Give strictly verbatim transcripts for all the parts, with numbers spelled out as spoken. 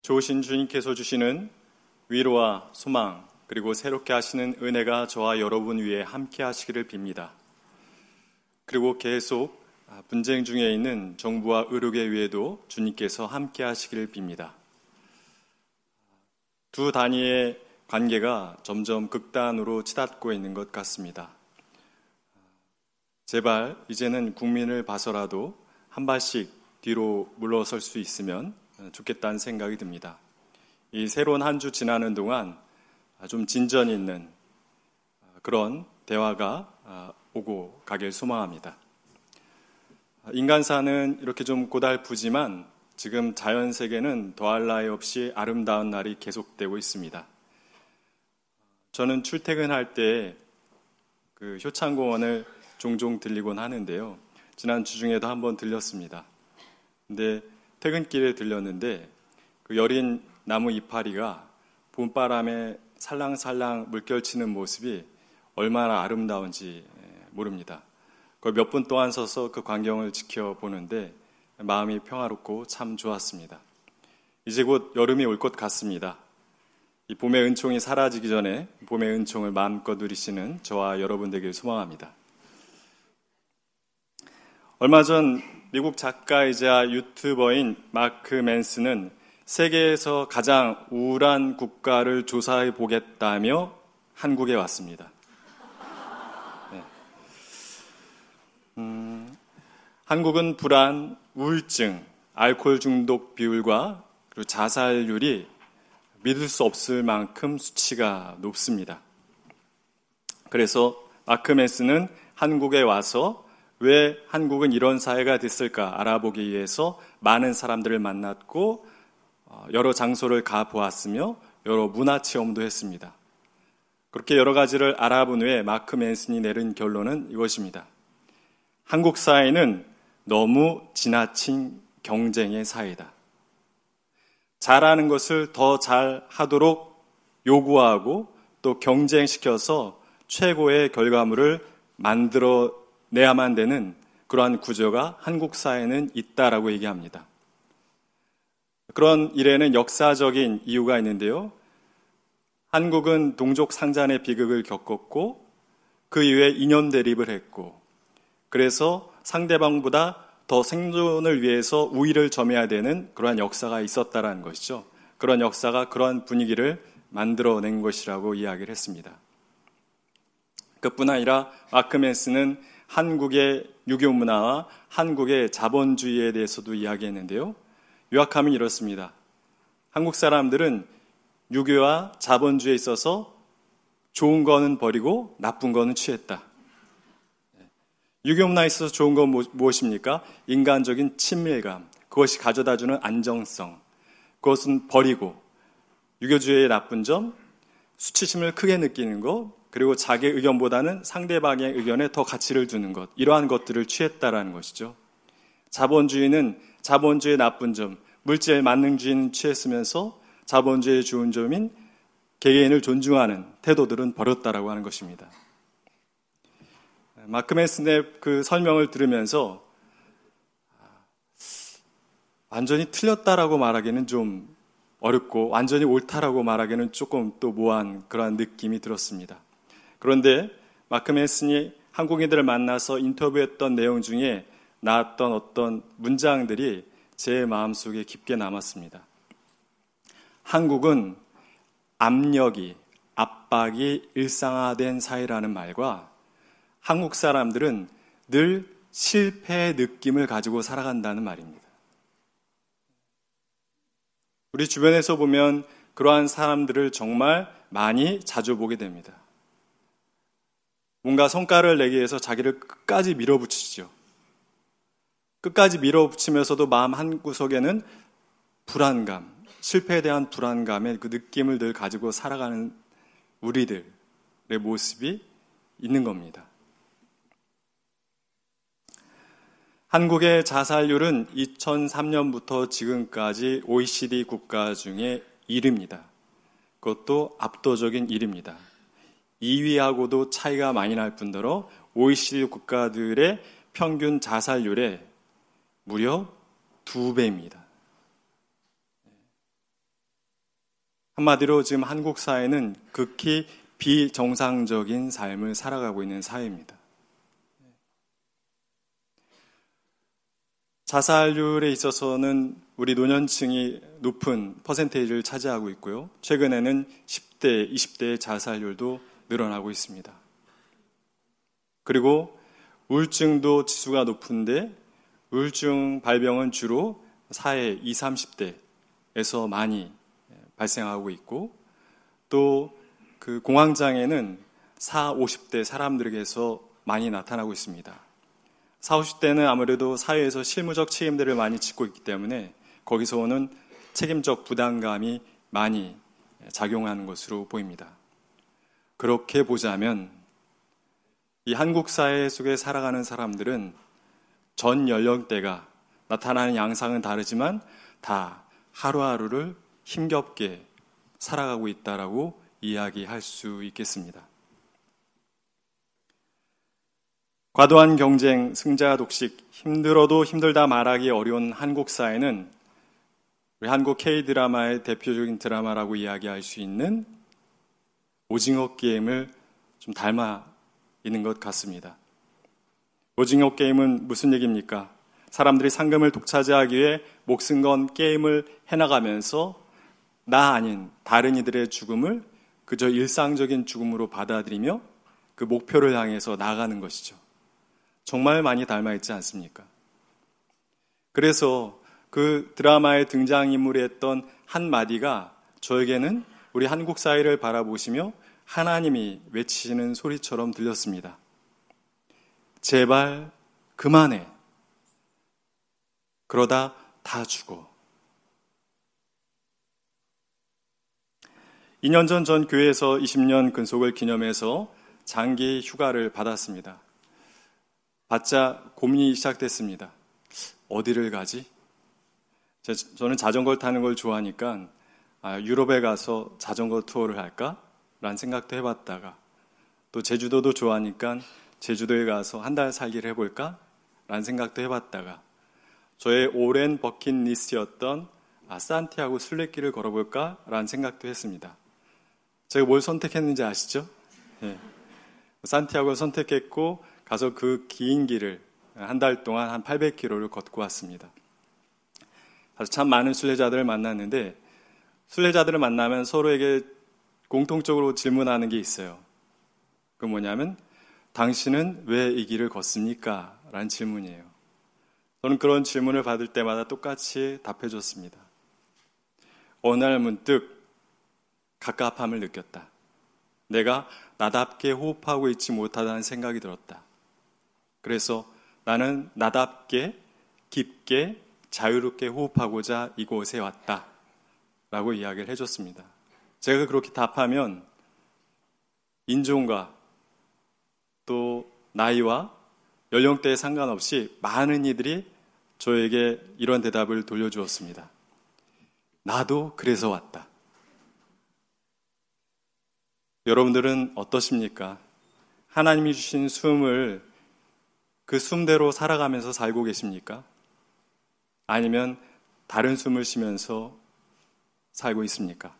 좋으신 주님께서 주시는 위로와 소망 그리고 새롭게 하시는 은혜가 저와 여러분 위에 함께 하시기를 빕니다. 그리고 계속 분쟁 중에 있는 정부와 의료계 위에도 주님께서 함께 하시기를 빕니다. 두 단위의 관계가 점점 극단으로 치닫고 있는 것 같습니다. 제발 이제는 국민을 봐서라도 한 발씩 뒤로 물러설 수 있으면 좋겠다는 생각이 듭니다. 이 새로운 한 주 지나는 동안 좀 진전이 있는 그런 대화가 오고 가길 소망합니다. 인간사는 이렇게 좀 고달프지만 지금 자연 세계는 더할 나위 없이 아름다운 날이 계속되고 있습니다. 저는 출퇴근할 때 그 효창공원을 종종 들리곤 하는데요. 지난 주중에도 한번 들렸습니다. 근데 퇴근길에 들렸는데 그 여린 나무 이파리가 봄바람에 살랑살랑 물결치는 모습이 얼마나 아름다운지 모릅니다. 몇 분 동안 서서 그 광경을 지켜보는데 마음이 평화롭고 참 좋았습니다. 이제 곧 여름이 올 것 같습니다. 이 봄의 은총이 사라지기 전에 봄의 은총을 마음껏 누리시는 저와 여러분 되길 소망합니다. 얼마 전 미국 작가이자 유튜버인 마크 맨스는 세계에서 가장 우울한 국가를 조사해 보겠다며 한국에 왔습니다. 네. 음, 한국은 불안, 우울증, 알코올 중독 비율과 그리고 자살률이 믿을 수 없을 만큼 수치가 높습니다. 그래서 마크 맨스는 한국에 와서 왜 한국은 이런 사회가 됐을까 알아보기 위해서 많은 사람들을 만났고 여러 장소를 가보았으며 여러 문화체험도 했습니다. 그렇게 여러 가지를 알아본 후에 마크 맨슨이 내린 결론은 이것입니다. 한국 사회는 너무 지나친 경쟁의 사회다. 잘하는 것을 더 잘하도록 요구하고 또 경쟁시켜서 최고의 결과물을 만들어내야만 되는 그러한 구조가 한국 사회는 있다라고 얘기합니다. 그런 일에는 역사적인 이유가 있는데요. 한국은 동족 상잔의 비극을 겪었고 그 이후에 이념 대립을 했고 그래서 상대방보다 더 생존을 위해서 우위를 점해야 되는 그러한 역사가 있었다라는 것이죠. 그런 역사가 그러한 분위기를 만들어낸 것이라고 이야기를 했습니다. 그뿐 아니라 마크 맨스는 한국의 유교 문화와 한국의 자본주의에 대해서도 이야기했는데요. 요약하면 이렇습니다. 한국 사람들은 유교와 자본주의에 있어서 좋은 거는 버리고 나쁜 거는 취했다. 유교 문화에 있어서 좋은 건 무엇입니까? 인간적인 친밀감, 그것이 가져다주는 안정성, 그것은 버리고 유교주의의 나쁜 점, 수치심을 크게 느끼는 것, 그리고 자기 의견보다는 상대방의 의견에 더 가치를 두는 것, 이러한 것들을 취했다라는 것이죠. 자본주의는 자본주의의 나쁜 점, 물질 만능주의는 취했으면서 자본주의의 좋은 점인 개개인을 존중하는 태도들은 버렸다라고 하는 것입니다. 마크 맨슨의 그 설명을 들으면서 완전히 틀렸다라고 말하기는 좀 어렵고 완전히 옳다라고 말하기는 조금 또 모호한 그런 느낌이 들었습니다. 그런데 마크 맨슨이 한국인들을 만나서 인터뷰했던 내용 중에 나왔던 어떤 문장들이 제 마음속에 깊게 남았습니다. 한국은 압력이, 압박이 일상화된 사회라는 말과 한국 사람들은 늘 실패의 느낌을 가지고 살아간다는 말입니다. 우리 주변에서 보면 그러한 사람들을 정말 많이 자주 보게 됩니다. 뭔가 성과를 내기 위해서 자기를 끝까지 밀어붙이죠. 끝까지 밀어붙이면서도 마음 한구석에는 불안감, 실패에 대한 불안감의 그 느낌을 늘 가지고 살아가는 우리들의 모습이 있는 겁니다. 한국의 자살률은 이천삼 년부터 지금까지 오이시디 국가 중에 일 위입니다. 그것도 압도적인 일 위입니다. 이 위하고도 차이가 많이 날 뿐더러 오이시디 국가들의 평균 자살률의 무려 두 배입니다. 한마디로 지금 한국 사회는 극히 비정상적인 삶을 살아가고 있는 사회입니다. 자살률에 있어서는 우리 노년층이 높은 퍼센테이지를 차지하고 있고요. 최근에는 십 대, 이십 대의 자살률도 늘어나고 있습니다. 그리고 우울증도 지수가 높은데 우울증 발병은 주로 사회 이십, 삼십 대에서 많이 발생하고 있고 또 그 공황장애는 사십, 오십 대 사람들에게서 많이 나타나고 있습니다. 사십, 오십 대는 아무래도 사회에서 실무적 책임들을 많이 짓고 있기 때문에 거기서 오는 책임적 부담감이 많이 작용하는 것으로 보입니다. 그렇게 보자면 이 한국 사회 속에 살아가는 사람들은 전 연령대가 나타나는 양상은 다르지만 다 하루하루를 힘겹게 살아가고 있다라고 이야기할 수 있겠습니다. 과도한 경쟁, 승자 독식, 힘들어도 힘들다 말하기 어려운 한국 사회는 우리 한국 K-드라마의 대표적인 드라마라고 이야기할 수 있는 오징어 게임을 좀 닮아 있는 것 같습니다. 오징어 게임은 무슨 얘기입니까? 사람들이 상금을 독차지하기 위해 목숨 건 게임을 해나가면서 나 아닌 다른 이들의 죽음을 그저 일상적인 죽음으로 받아들이며 그 목표를 향해서 나아가는 것이죠. 정말 많이 닮아있지 않습니까? 그래서 그 드라마의 등장인물이 했던 한마디가 저에게는 우리 한국 사회를 바라보시며 하나님이 외치시는 소리처럼 들렸습니다. 제발 그만해. 그러다 다 죽어. 이 년 전 전 교회에서 이십 년 근속을 기념해서 장기 휴가를 받았습니다. 받자 고민이 시작됐습니다. 어디를 가지? 제, 저는 자전거를 타는 걸 좋아하니까 아, 유럽에 가서 자전거 투어를 할까? 라는 생각도 해봤다가 또 제주도도 좋아하니까 제주도에 가서 한 달 살기를 해볼까? 라는 생각도 해봤다가 저의 오랜 버킷리스트였던 아, 산티아고 순례길을 걸어볼까? 라는 생각도 했습니다. 제가 뭘 선택했는지 아시죠? 네. 산티아고를 선택했고 가서 그 긴 길을 한 달 동안 한 팔백 킬로미터를 걷고 왔습니다. 가서 참 많은 순례자들을 만났는데 순례자들을 만나면 서로에게 공통적으로 질문하는 게 있어요. 그 뭐냐면 당신은 왜 이 길을 걷습니까? 라는 질문이에요. 저는 그런 질문을 받을 때마다 똑같이 답해줬습니다. 어느 날 문득 갑갑함을 느꼈다. 내가 나답게 호흡하고 있지 못하다는 생각이 들었다. 그래서 나는 나답게 깊게 자유롭게 호흡하고자 이곳에 왔다. 라고 이야기를 해줬습니다. 제가 그렇게 답하면 인종과 또 나이와 연령대에 상관없이 많은 이들이 저에게 이런 대답을 돌려주었습니다. 나도 그래서 왔다. 여러분들은 어떠십니까? 하나님이 주신 숨을 그 숨대로 살아가면서 살고 계십니까? 아니면 다른 숨을 쉬면서 살고 있습니까?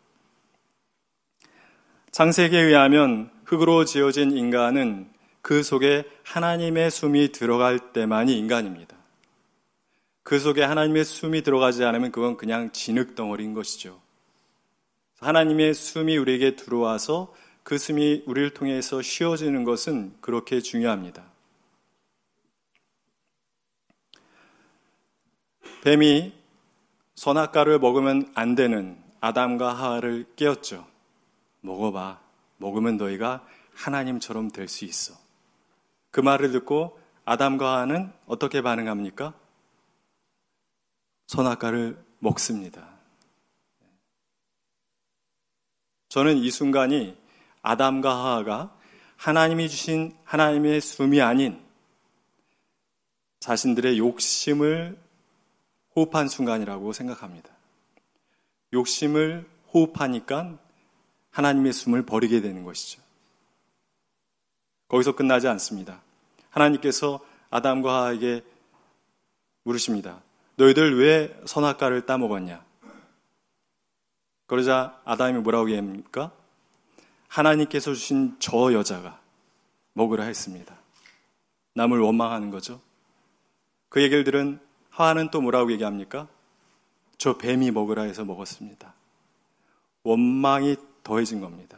창세기에 의하면 흙으로 지어진 인간은 그 속에 하나님의 숨이 들어갈 때만이 인간입니다. 그 속에 하나님의 숨이 들어가지 않으면 그건 그냥 진흙덩어리인 것이죠. 하나님의 숨이 우리에게 들어와서 그 숨이 우리를 통해서 쉬어지는 것은 그렇게 중요합니다. 뱀이 선악과를 먹으면 안 되는 아담과 하와를 깨웠죠. 먹어봐. 먹으면 너희가 하나님처럼 될 수 있어. 그 말을 듣고 아담과 하와는 어떻게 반응합니까? 선악과를 먹습니다. 저는 이 순간이 아담과 하와가 하나님이 주신 하나님의 숨이 아닌 자신들의 욕심을 호흡한 순간이라고 생각합니다. 욕심을 호흡하니까 하나님의 숨을 버리게 되는 것이죠. 거기서 끝나지 않습니다. 하나님께서 아담과 하와에게 물으십니다. 너희들 왜 선악과를 따먹었냐? 그러자 아담이 뭐라고 얘기합니까? 하나님께서 주신 저 여자가 먹으라 했습니다. 남을 원망하는 거죠. 그 얘기를 들은 하와는 또 뭐라고 얘기합니까? 저 뱀이 먹으라 해서 먹었습니다. 원망이 더해진 겁니다.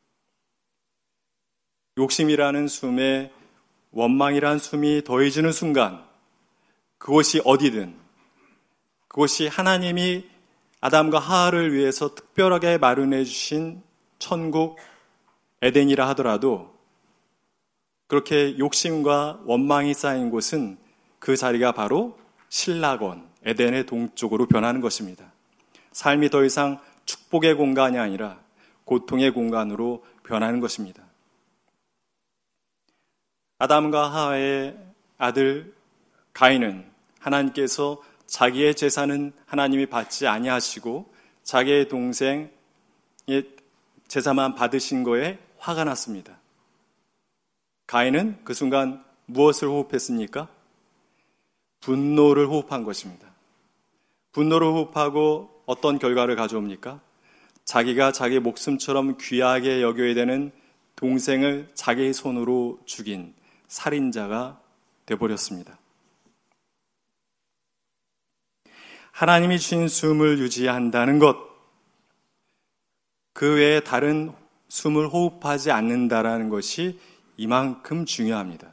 욕심이라는 숨에 원망이라는 숨이 더해지는 순간 그곳이 어디든 그곳이 하나님이 아담과 하와를 위해서 특별하게 마련해 주신 천국 에덴이라 하더라도 그렇게 욕심과 원망이 쌓인 곳은 그 자리가 바로 신락원, 에덴의 동쪽으로 변하는 것입니다. 삶이 더 이상 축복의 공간이 아니라 고통의 공간으로 변하는 것입니다. 아담과 하와의 아들 가인은 하나님께서 자기의 재산은 하나님이 받지 아니하시고 자기의 동생의 제사만 받으신 거에 화가 났습니다. 가인은 그 순간 무엇을 호흡했습니까? 분노를 호흡한 것입니다. 분노를 호흡하고 어떤 결과를 가져옵니까? 자기가 자기 목숨처럼 귀하게 여겨야 되는 동생을 자기 손으로 죽인 살인자가 되어버렸습니다. 하나님이 주신 숨을 유지한다는 것, 그 외에 다른 숨을 호흡하지 않는다라는 것이 이만큼 중요합니다.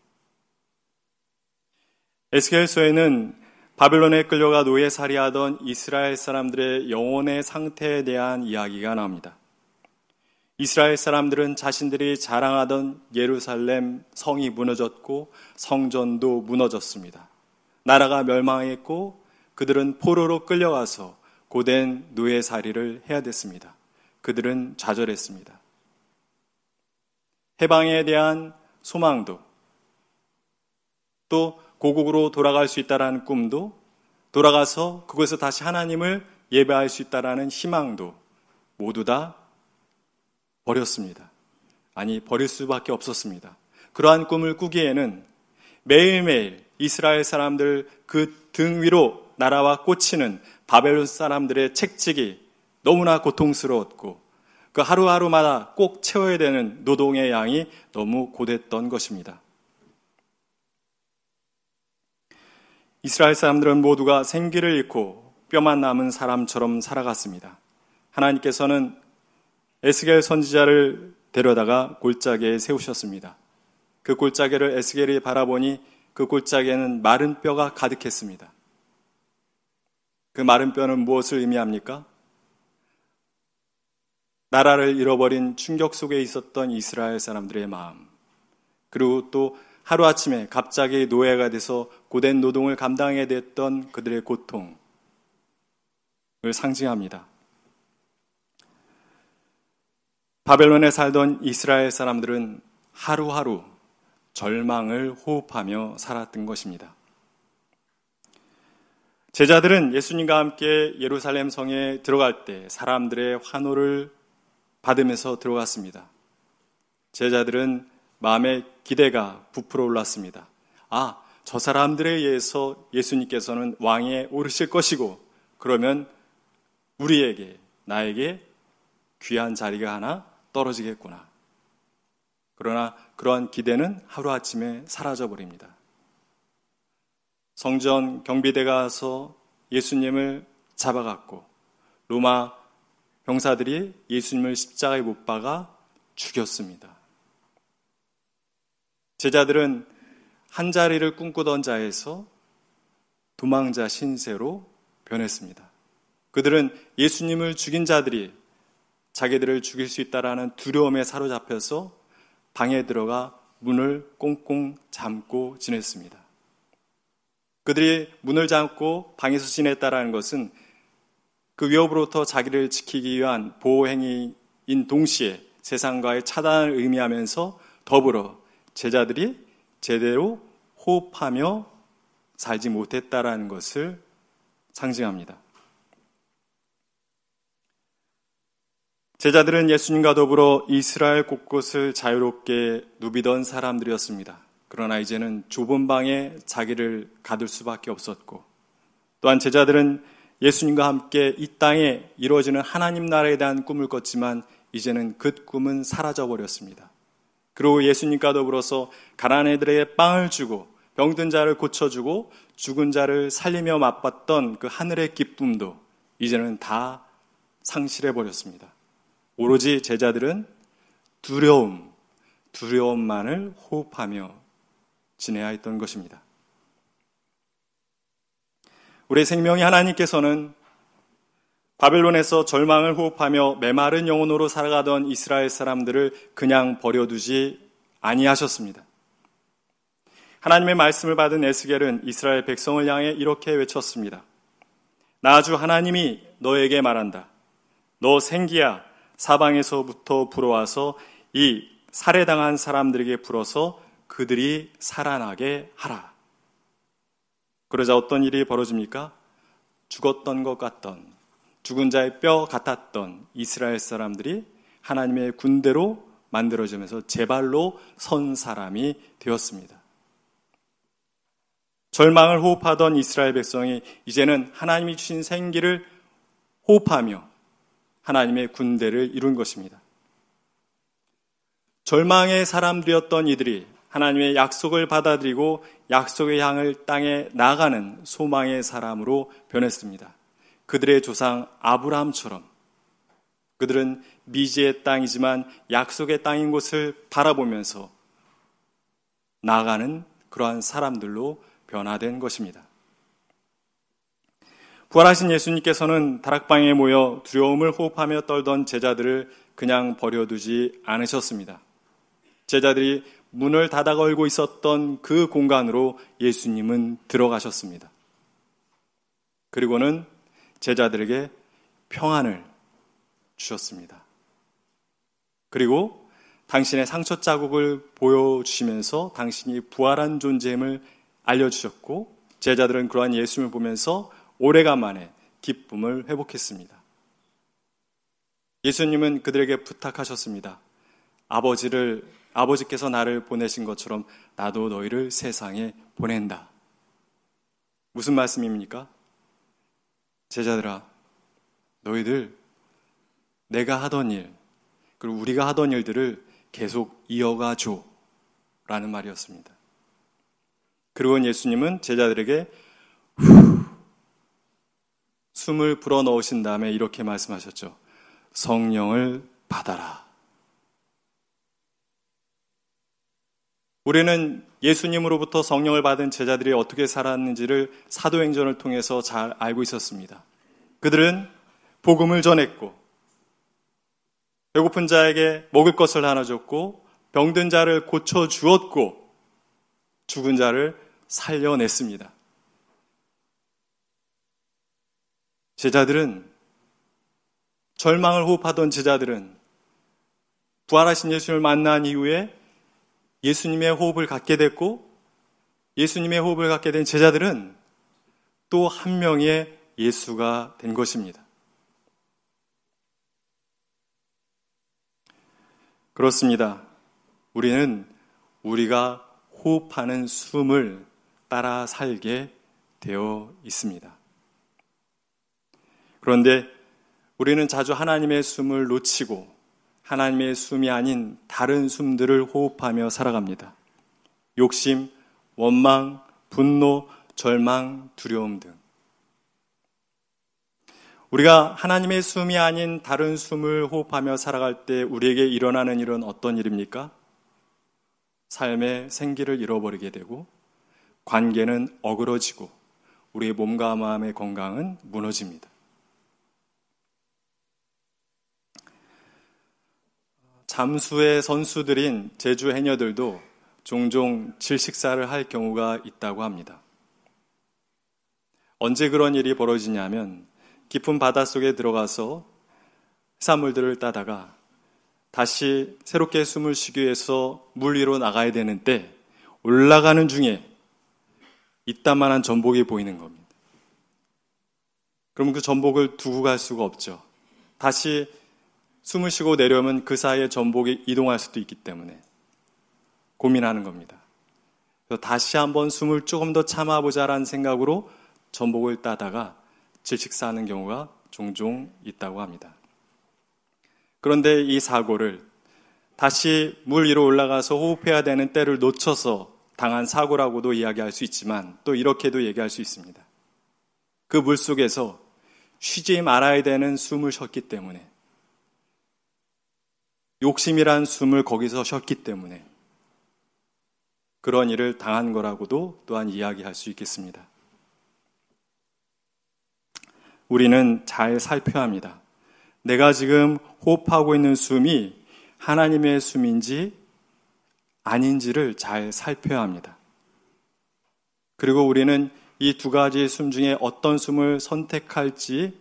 에스겔서에는 바벨론에 끌려가 노예살이하던 이스라엘 사람들의 영혼의 상태에 대한 이야기가 나옵니다. 이스라엘 사람들은 자신들이 자랑하던 예루살렘 성이 무너졌고 성전도 무너졌습니다. 나라가 멸망했고 그들은 포로로 끌려가서 고된 노예살이를 해야 됐습니다. 그들은 좌절했습니다. 해방에 대한 소망도 또 고국으로 돌아갈 수 있다라는 꿈도 돌아가서 그곳에서 다시 하나님을 예배할 수 있다라는 희망도 모두 다 버렸습니다. 아니 버릴 수밖에 없었습니다. 그러한 꿈을 꾸기에는 매일매일 이스라엘 사람들 그 등 위로 날아와 꽂히는 바벨론 사람들의 책찍이 너무나 고통스러웠고 그 하루하루마다 꼭 채워야 되는 노동의 양이 너무 고됐던 것입니다. 이스라엘 사람들은 모두가 생기를 잃고 뼈만 남은 사람처럼 살아갔습니다. 하나님께서는 에스겔 선지자를 데려다가 골짜기에 세우셨습니다. 그 골짜기를 에스겔이 바라보니 그 골짜기에는 마른 뼈가 가득했습니다. 그 마른 뼈는 무엇을 의미합니까? 나라를 잃어버린 충격 속에 있었던 이스라엘 사람들의 마음, 그리고 또 하루아침에 갑자기 노예가 돼서 고된 노동을 감당하게 됐던 그들의 고통을 상징합니다. 바벨론에 살던 이스라엘 사람들은 하루하루 절망을 호흡하며 살았던 것입니다. 제자들은 예수님과 함께 예루살렘 성에 들어갈 때 사람들의 환호를 받으면서 들어갔습니다. 제자들은 마음의 기대가 부풀어 올랐습니다. 아, 저 사람들에 의해서 예수님께서는 왕에 오르실 것이고 그러면 우리에게, 나에게 귀한 자리가 하나 떨어지겠구나. 그러나 그러한 기대는 하루아침에 사라져버립니다. 성전 경비대가 와서 예수님을 잡아갔고 로마 병사들이 예수님을 십자가에 못 박아 죽였습니다. 제자들은 한 자리를 꿈꾸던 자에서 도망자 신세로 변했습니다. 그들은 예수님을 죽인 자들이 자기들을 죽일 수 있다라는 두려움에 사로잡혀서 방에 들어가 문을 꽁꽁 잠고 지냈습니다. 그들이 문을 잠고 방에서 지냈다라는 것은 그 위협으로부터 자기를 지키기 위한 보호행위인 동시에 세상과의 차단을 의미하면서 더불어 제자들이 제대로 호흡하며 살지 못했다라는 것을 상징합니다. 제자들은 예수님과 더불어 이스라엘 곳곳을 자유롭게 누비던 사람들이었습니다. 그러나 이제는 좁은 방에 자기를 가둘 수밖에 없었고 또한 제자들은 예수님과 함께 이 땅에 이루어지는 하나님 나라에 대한 꿈을 꿨지만 이제는 그 꿈은 사라져 버렸습니다. 그리고 예수님과 더불어서 가난한 애들에게 빵을 주고 병든 자를 고쳐주고 죽은 자를 살리며 맛봤던 그 하늘의 기쁨도 이제는 다 상실해 버렸습니다. 오로지 제자들은 두려움, 두려움만을 호흡하며 지내야 했던 것입니다. 우리의 생명이 하나님께서는 바벨론에서 절망을 호흡하며 메마른 영혼으로 살아가던 이스라엘 사람들을 그냥 버려두지 아니하셨습니다. 하나님의 말씀을 받은 에스겔은 이스라엘 백성을 향해 이렇게 외쳤습니다. 나 주 하나님이 너에게 말한다. 너 생기야 사방에서부터 불어와서 이 살해당한 사람들에게 불어서 그들이 살아나게 하라. 그러자 어떤 일이 벌어집니까? 죽었던 것 같던, 죽은 자의 뼈 같았던 이스라엘 사람들이 하나님의 군대로 만들어지면서 제발로 선 사람이 되었습니다. 절망을 호흡하던 이스라엘 백성이 이제는 하나님이 주신 생기를 호흡하며 하나님의 군대를 이룬 것입니다. 절망의 사람들이었던 이들이 하나님의 약속을 받아들이고 약속의 향을 땅에 나가는 소망의 사람으로 변했습니다. 그들의 조상 아브라함처럼 그들은 미지의 땅이지만 약속의 땅인 곳을 바라보면서 나아가는 그러한 사람들로 변화된 것입니다. 부활하신 예수님께서는 다락방에 모여 두려움을 호흡하며 떨던 제자들을 그냥 버려두지 않으셨습니다. 제자들이 문을 닫아 걸고 있었던 그 공간으로 예수님은 들어가셨습니다. 그리고는 제자들에게 평안을 주셨습니다. 그리고 당신의 상처 자국을 보여주시면서 당신이 부활한 존재임을 알려주셨고 제자들은 그러한 예수님을 보면서 오래간만에 기쁨을 회복했습니다. 예수님은 그들에게 부탁하셨습니다. 아버지를 아버지께서 나를 보내신 것처럼 나도 너희를 세상에 보낸다. 무슨 말씀입니까? 제자들아, 너희들 내가 하던 일, 그리고 우리가 하던 일들을 계속 이어가줘 라는 말이었습니다. 그리고 예수님은 제자들에게 후, 숨을 불어넣으신 다음에 이렇게 말씀하셨죠. 성령을 받아라. 우리는 예수님으로부터 성령을 받은 제자들이 어떻게 살았는지를 사도행전을 통해서 잘 알고 있었습니다. 그들은 복음을 전했고 배고픈 자에게 먹을 것을 나눠줬고 병든 자를 고쳐주었고 죽은 자를 살려냈습니다. 제자들은 절망을 호흡하던 제자들은 부활하신 예수님을 만난 이후에 예수님의 호흡을 갖게 됐고 예수님의 호흡을 갖게 된 제자들은 또 한 명의 예수가 된 것입니다. 그렇습니다. 우리는 우리가 호흡하는 숨을 따라 살게 되어 있습니다. 그런데 우리는 자주 하나님의 숨을 놓치고 하나님의 숨이 아닌 다른 숨들을 호흡하며 살아갑니다. 욕심, 원망, 분노, 절망, 두려움 등. 우리가 하나님의 숨이 아닌 다른 숨을 호흡하며 살아갈 때 우리에게 일어나는 일은 어떤 일입니까? 삶의 생기를 잃어버리게 되고 관계는 어그러지고 우리의 몸과 마음의 건강은 무너집니다. 잠수의 선수들인 제주 해녀들도 종종 질식사를 할 경우가 있다고 합니다. 언제 그런 일이 벌어지냐면 깊은 바닷속에 들어가서 해산물들을 따다가 다시 새롭게 숨을 쉬기 위해서 물 위로 나가야 되는 때 올라가는 중에 이따만한 전복이 보이는 겁니다. 그럼 그 전복을 두고 갈 수가 없죠. 다시 숨을 쉬고 내려오면 그 사이에 전복이 이동할 수도 있기 때문에 고민하는 겁니다. 그래서 다시 한번 숨을 조금 더 참아보자라는 생각으로 전복을 따다가 질식사하는 경우가 종종 있다고 합니다. 그런데 이 사고를 다시 물 위로 올라가서 호흡해야 되는 때를 놓쳐서 당한 사고라고도 이야기할 수 있지만 또 이렇게도 얘기할 수 있습니다. 그 물속에서 쉬지 말아야 되는 숨을 쉬었기 때문에, 욕심이란 숨을 거기서 쉬었기 때문에 그런 일을 당한 거라고도 또한 이야기할 수 있겠습니다. 우리는 잘 살펴야 합니다. 내가 지금 호흡하고 있는 숨이 하나님의 숨인지 아닌지를 잘 살펴야 합니다. 그리고 우리는 이 두 가지 숨 중에 어떤 숨을 선택할지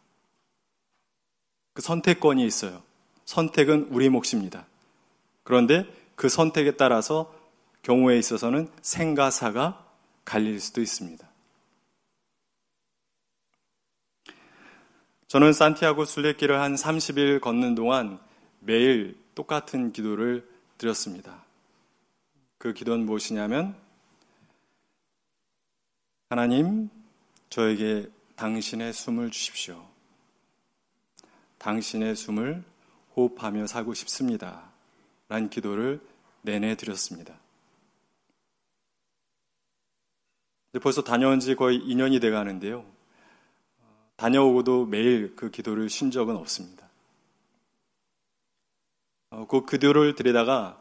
그 선택권이 있어요. 선택은 우리 몫입니다. 그런데 그 선택에 따라서 경우에 있어서는 생과 사가 갈릴 수도 있습니다. 저는 산티아고 순례길을 한 삼십 일 걷는 동안 매일 똑같은 기도를 드렸습니다. 그 기도는 무엇이냐면, 하나님, 저에게 당신의 숨을 주십시오. 당신의 숨을 호흡하며 살고 싶습니다. 라는 기도를 내내 드렸습니다. 벌써 다녀온 지 거의 이 년이 돼 가는데요. 다녀오고도 매일 그 기도를 쉰 적은 없습니다. 그 기도를 드리다가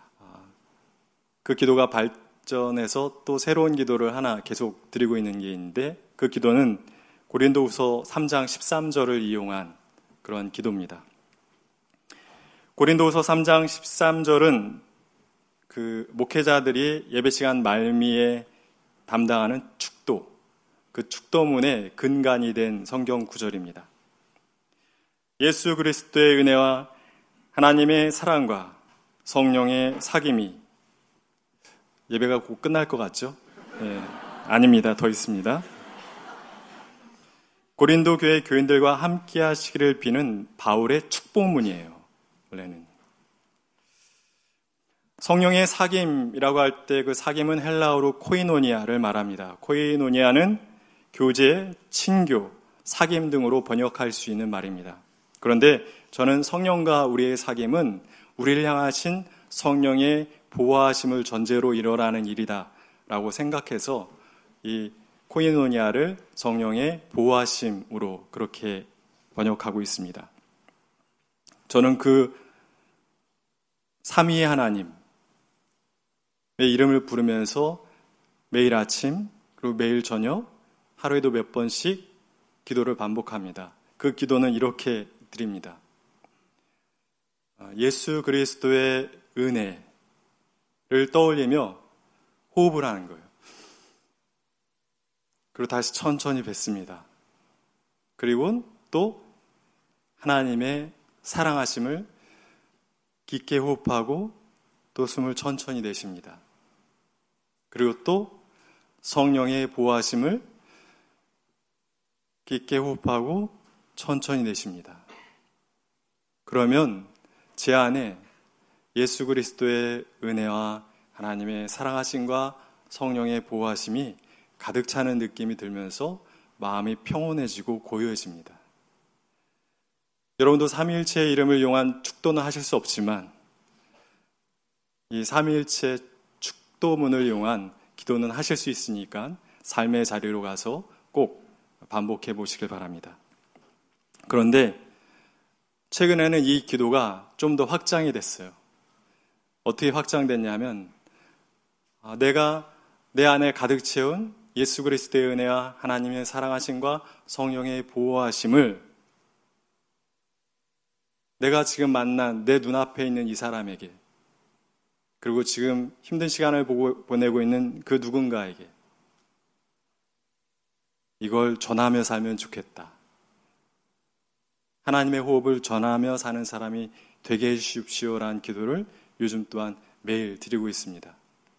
그 기도가 발전해서 또 새로운 기도를 하나 계속 드리고 있는 게 있는데, 그 기도는 고린도후서 삼 장 십삼 절을 이용한 그런 기도입니다. 고린도후서 삼 장 십삼 절은 그 목회자들이 예배 시간 말미에 담당하는 축도, 그 축도문의 근간이 된 성경 구절입니다. 예수 그리스도의 은혜와 하나님의 사랑과 성령의 사귐이, 예배가 곧 끝날 것 같죠? 네, 아닙니다. 더 있습니다. 고린도 교회 교인들과 함께 하시기를 비는 바울의 축복문이에요. 원래는 성령의 사귐이라고 할 때 그 사귐은 헬라어로 코이노니아를 말합니다. 코이노니아는 교제, 친교, 사귐 등으로 번역할 수 있는 말입니다. 그런데 저는 성령과 우리의 사귐은 우리를 향하신 성령의 보호하심을 전제로 일어나는 일이다 라고 생각해서 이 코이노니아를 성령의 보호하심으로 그렇게 번역하고 있습니다. 저는 그 삼위의 하나님의 이름을 부르면서 매일 아침 그리고 매일 저녁 하루에도 몇 번씩 기도를 반복합니다. 그 기도는 이렇게 드립니다. 예수 그리스도의 은혜를 떠올리며 호흡을 하는 거예요. 그리고 다시 천천히 뱉습니다. 그리고 또 하나님의 사랑하심을 깊게 호흡하고 또 숨을 천천히 내쉽니다. 그리고 또 성령의 보호하심을 깊게 호흡하고 천천히 내쉽니다. 그러면 제 안에 예수 그리스도의 은혜와 하나님의 사랑하심과 성령의 보호하심이 가득 차는 느낌이 들면서 마음이 평온해지고 고요해집니다. 여러분도 삼위일체의 이름을 이용한 축도는 하실 수 없지만 이 삼위일체 축도문을 이용한 기도는 하실 수 있으니까 삶의 자리로 가서 꼭 반복해 보시길 바랍니다. 그런데 최근에는 이 기도가 좀 더 확장이 됐어요. 어떻게 확장됐냐면 내가 내 안에 가득 채운 예수 그리스도의 은혜와 하나님의 사랑하심과 성령의 보호하심을 내가 지금 만난 내 눈앞에 있는 이 사람에게, 그리고 지금 힘든 시간을 보고, 보내고 있는 그 누군가에게 이걸 전하며 살면 좋겠다. 하나님의 호흡을 전하며 사는 사람이 되게 해주십시오라는 기도를 요즘 또한 매일 드리고 있습니다.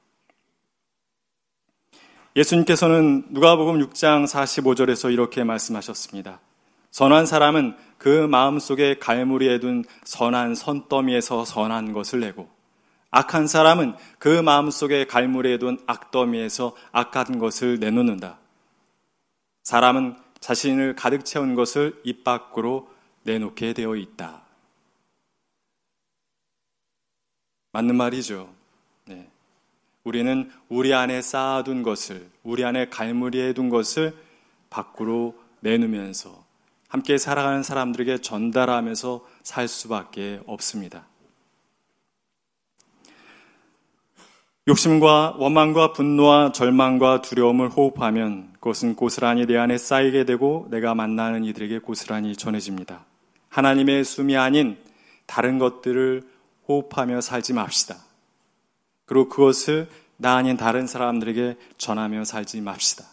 예수님께서는 누가복음 육 장 사십오 절에서 이렇게 말씀하셨습니다. 선한 사람은 그 마음속에 갈무리에 둔 선한 선더미에서 선한 것을 내고, 악한 사람은 그 마음속에 갈무리에 둔 악더미에서 악한 것을 내놓는다. 사람은 자신을 가득 채운 것을 입 밖으로 내놓게 되어 있다. 맞는 말이죠. 네. 우리는 우리 안에 쌓아둔 것을, 우리 안에 갈무리해 둔 것을 밖으로 내놓으면서 함께 살아가는 사람들에게 전달하면서 살 수밖에 없습니다. 욕심과 원망과 분노와 절망과 두려움을 호흡하면 그것은 고스란히 내 안에 쌓이게 되고 내가 만나는 이들에게 고스란히 전해집니다. 하나님의 숨이 아닌 다른 것들을 호흡하며 살지 맙시다. 그리고 그것을 나 아닌 다른 사람들에게 전하며 살지 맙시다.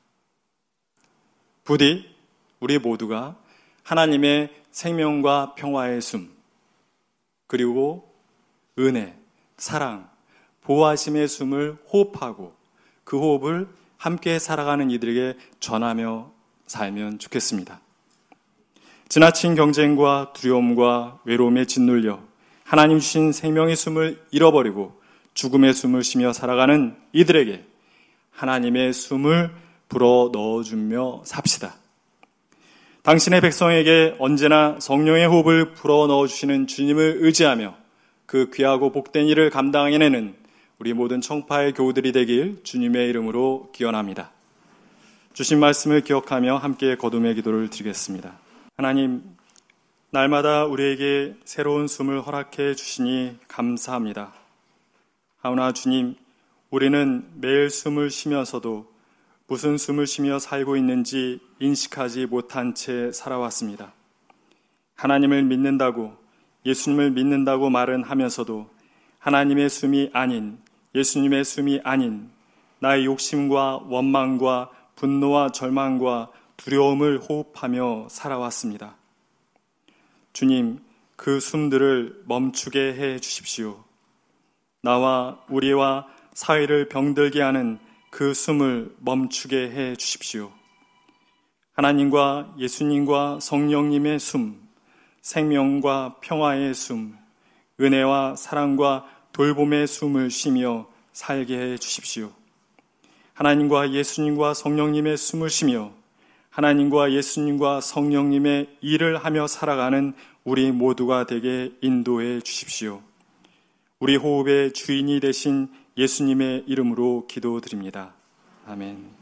부디 우리 모두가 하나님의 생명과 평화의 숨, 그리고 은혜, 사랑, 보호하심의 숨을 호흡하고 그 호흡을 함께 살아가는 이들에게 전하며 살면 좋겠습니다. 지나친 경쟁과 두려움과 외로움에 짓눌려 하나님 주신 생명의 숨을 잃어버리고 죽음의 숨을 쉬며 살아가는 이들에게 하나님의 숨을 불어 넣어주며 삽시다. 당신의 백성에게 언제나 성령의 호흡을 불어 넣어주시는 주님을 의지하며 그 귀하고 복된 일을 감당해내는 우리 모든 청파의 교우들이 되길 주님의 이름으로 기원합니다. 주신 말씀을 기억하며 함께 거듭의 기도를 드리겠습니다. 하나님, 날마다 우리에게 새로운 숨을 허락해 주시니 감사합니다. 하오나 주님, 우리는 매일 숨을 쉬면서도 무슨 숨을 쉬며 살고 있는지 인식하지 못한 채 살아왔습니다. 하나님을 믿는다고, 예수님을 믿는다고 말은 하면서도 하나님의 숨이 아닌, 예수님의 숨이 아닌 나의 욕심과 원망과 분노와 절망과 두려움을 호흡하며 살아왔습니다. 주님, 그 숨들을 멈추게 해 주십시오. 나와 우리와 사회를 병들게 하는 그 숨을 멈추게 해 주십시오. 하나님과 예수님과 성령님의 숨, 생명과 평화의 숨, 은혜와 사랑과 돌봄의 숨을 쉬며 살게 해 주십시오. 하나님과 예수님과 성령님의 숨을 쉬며 하나님과 예수님과 성령님의 일을 하며 살아가는 우리 모두가 되게 인도해 주십시오. 우리 호흡의 주인이 되신 예수님의 이름으로 기도드립니다. 아멘.